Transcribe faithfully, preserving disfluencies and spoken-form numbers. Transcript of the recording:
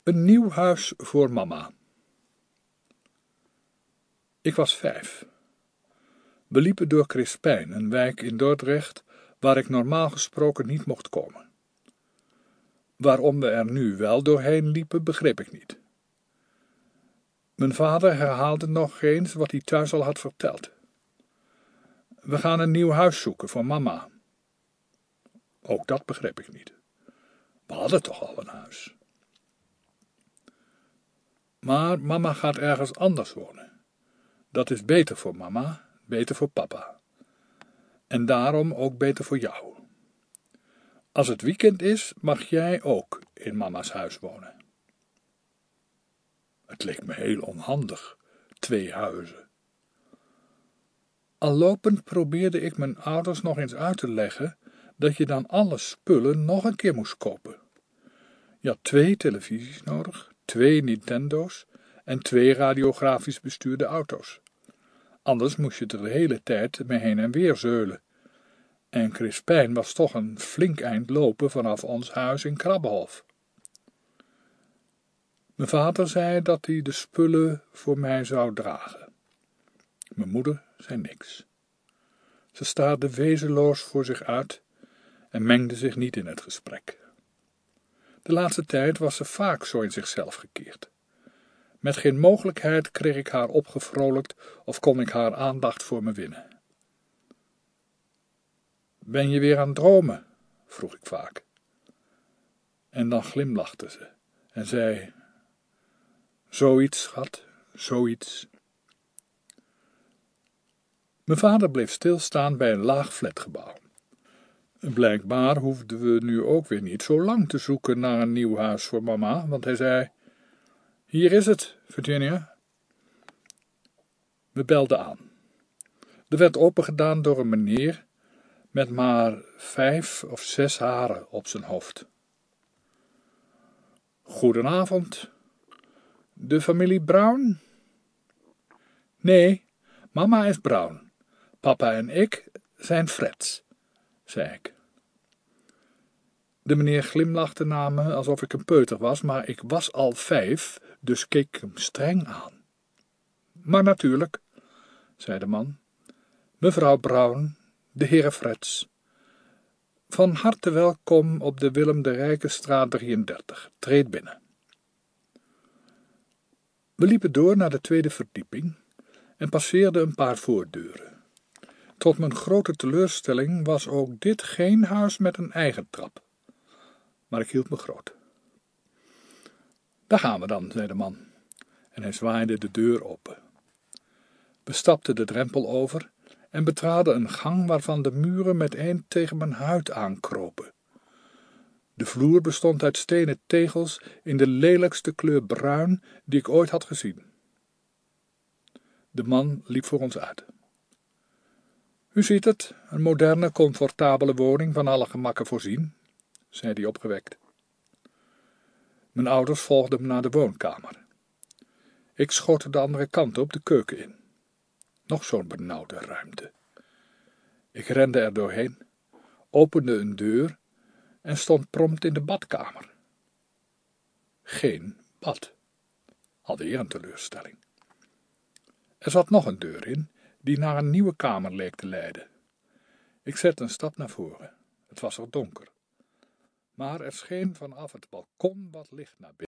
Een nieuw huis voor mama. Ik was vijf. We liepen door Crispijn, een wijk in Dordrecht, waar ik normaal gesproken niet mocht komen. Waarom we er nu wel doorheen liepen, begreep ik niet. Mijn vader herhaalde nog eens wat hij thuis al had verteld. We gaan een nieuw huis zoeken voor mama. Ook dat begreep ik niet. We hadden toch al een huis. Maar mama gaat ergens anders wonen. Dat is beter voor mama, beter voor papa. En daarom ook beter voor jou. Als het weekend is, mag jij ook in mama's huis wonen. Het leek me heel onhandig, twee huizen. Al lopend probeerde ik mijn ouders nog eens uit te leggen dat je dan alle spullen nog een keer moest kopen. Je had twee televisies nodig, twee Nintendo's en twee radiografisch bestuurde auto's. Anders moest je er de hele tijd mee heen en weer zeulen. En Crispijn was toch een flink eind lopen vanaf ons huis in Krabbenhof. Mijn vader zei dat hij de spullen voor mij zou dragen. Mijn moeder zei niks. Ze staarde wezenloos voor zich uit en mengde zich niet in het gesprek. De laatste tijd was ze vaak zo in zichzelf gekeerd. Met geen mogelijkheid kreeg ik haar opgevrolijkt of kon ik haar aandacht voor me winnen. Ben je weer aan het dromen? Vroeg ik vaak. En dan glimlachte ze en zei: Zoiets, schat, zoiets. Mijn vader bleef stilstaan bij een laag flatgebouw. Blijkbaar hoefden we nu ook weer niet zo lang te zoeken naar een nieuw huis voor mama, want hij zei: Hier is het, Virginia. We belden aan. Er werd opengedaan door een meneer met maar vijf of zes haren op zijn hoofd. Goedenavond. De familie Brown? Nee, mama is Brown. Papa en ik zijn Freds, zei ik. De meneer glimlachte naar me alsof ik een peuter was, maar ik was al vijf, dus keek ik hem streng aan. Maar natuurlijk, zei de man. Mevrouw Brown, de heren Freds. Van harte welkom op de Willem de Rijkenstraat drieëndertig. Treed binnen. We liepen door naar de tweede verdieping en passeerden een paar voordeuren. Tot mijn grote teleurstelling was ook dit geen huis met een eigen trap. Maar ik hield me groot. Daar gaan we dan, zei de man, en hij zwaaide de deur open. We stapten de drempel over en betraden een gang waarvan de muren meteen tegen mijn huid aankropen. De vloer bestond uit stenen tegels in de lelijkste kleur bruin die ik ooit had gezien. De man liep voor ons uit. U ziet het, een moderne, comfortabele woning van alle gemakken voorzien, zei hij opgewekt. Mijn ouders volgden me naar de woonkamer. Ik schoot de andere kant op, de keuken in. Nog zo'n benauwde ruimte. Ik rende er doorheen, opende een deur en stond prompt in de badkamer. Geen bad. Alweer een teleurstelling. Er zat nog een deur in, die naar een nieuwe kamer leek te leiden. Ik zette een stap naar voren. Het was er donker. Maar er scheen vanaf het balkon wat licht naar binnen.